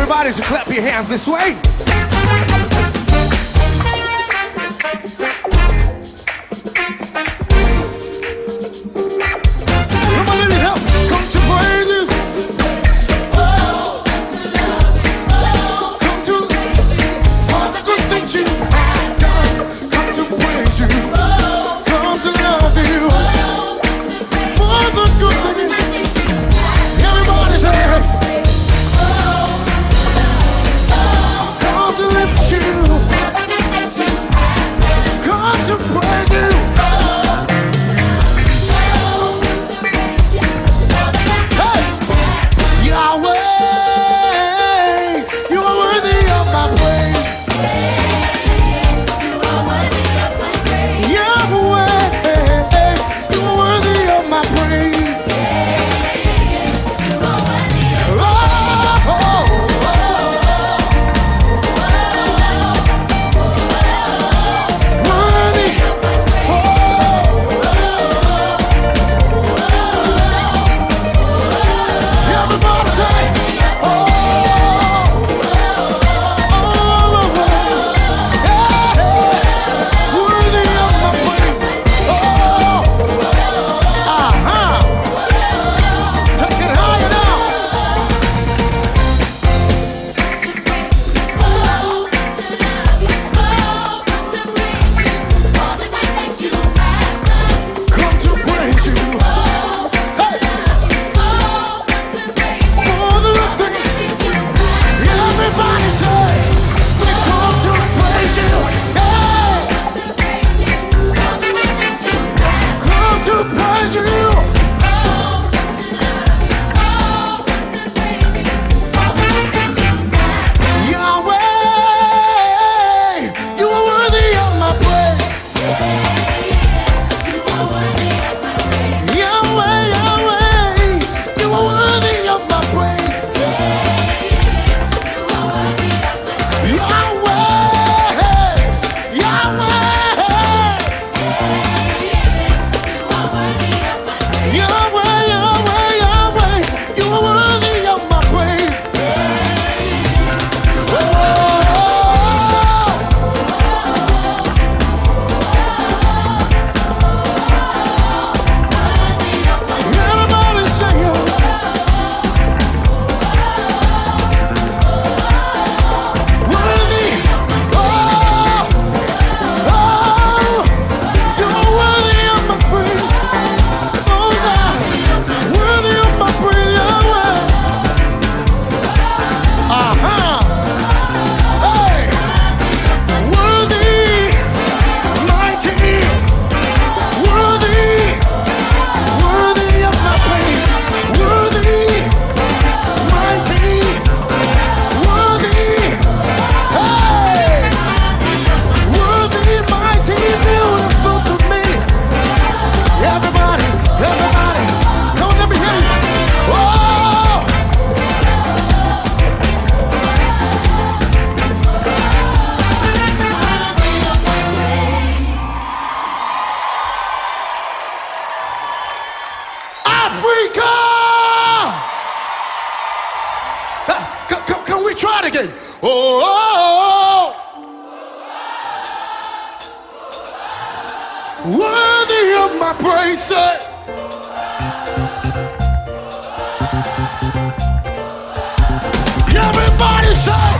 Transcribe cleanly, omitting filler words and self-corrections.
everybody to clap your hands this way. Come on, ladies, help. Come to praise you. Come to for the good things you have done. Come to praise you. Come to love you. For the good things. Everybody say. Come to lift you. Come to praise you. Try it again. Oh, oh, oh. Worthy of my praise, sir. Everybody say.